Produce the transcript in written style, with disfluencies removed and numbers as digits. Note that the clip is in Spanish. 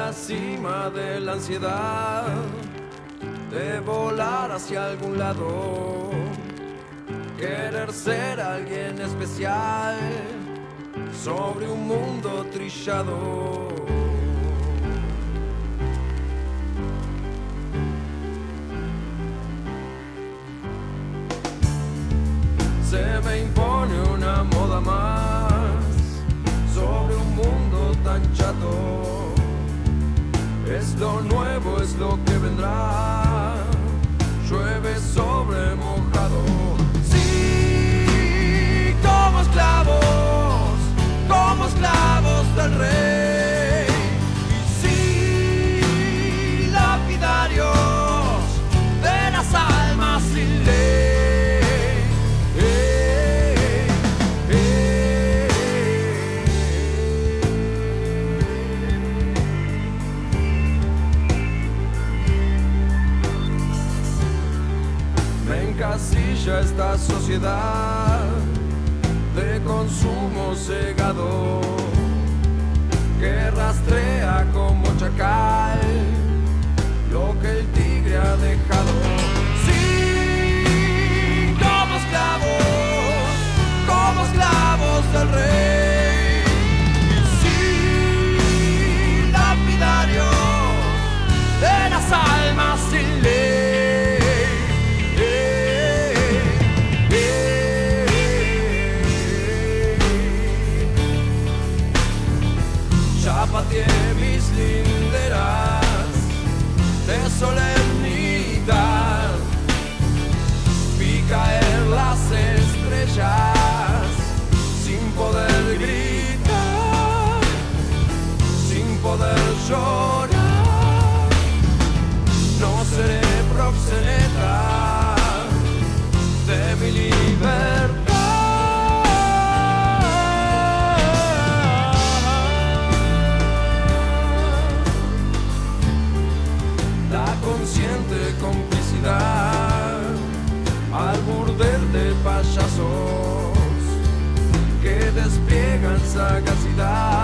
la cima de la ansiedad de volar hacia algún lado, querer ser alguien especial sobre un mundo trillado. Se me impone una moda más sobre un mundo tan chato. Es lo nuevo, es lo que vendrá. Llueve sobre mojado. Sí, como esclavos del rey. Y sí, lapidarios de las almas sin ley. Encasilla esta sociedad de consumo cegado que rastrea como chacal lo que el tigre ha dejado. Sí, como esclavos del rey. Y sí, lapidarios de las almas sin ley. Pateé mis linderas de solemnidad, vi caer las estrellas sin poder gritar, sin poder llorar. No seré proxeneta de mi libertad. Consciente complicidad al burdel de payasos que despliegan sagacidad